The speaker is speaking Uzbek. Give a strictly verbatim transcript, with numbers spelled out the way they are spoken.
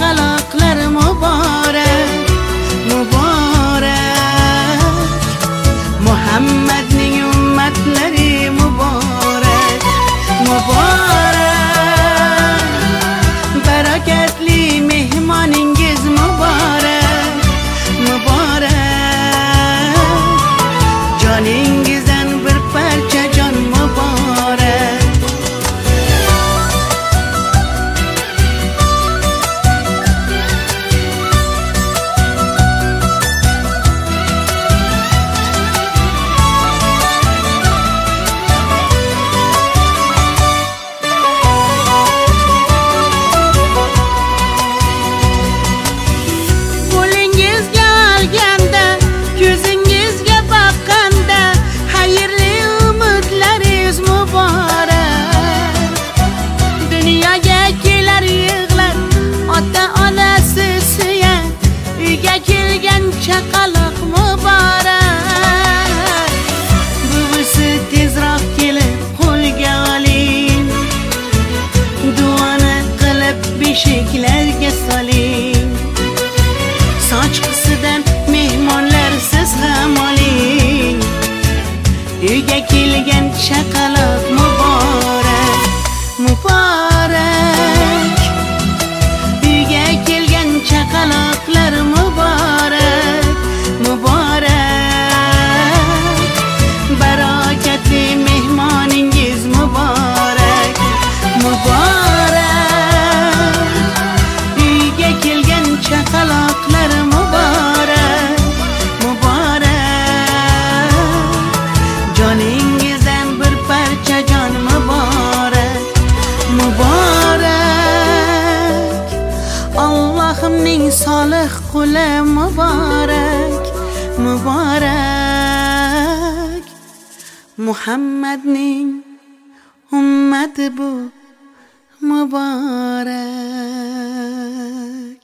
chaqaloqlar muborak, muborak. Muhammadning ummatlari muborak, muborak. Barakatli mehmoningiz muborak, muborak. Joningizdan bir parcha jon muborak. Chaqaloq muborak. Buvisi tezroq kelib qo'lga oling, duoni qilib beshiklarga soling. Sochqisidan mehmonlar siz ham oling. Uyga kelgan chaqaloq muborak, muborak. Uyga kelgan chaqaloqlar muborak, muborak. Barakatli mehmoningiz muborak, muborak. Uyga kelgan chaqaloqlar muborak, muborak. Joningizdan bir parcha jon muborak, muborak. Allohimning solih quli muborak, muborak. Muhammadning ummati bu muborak.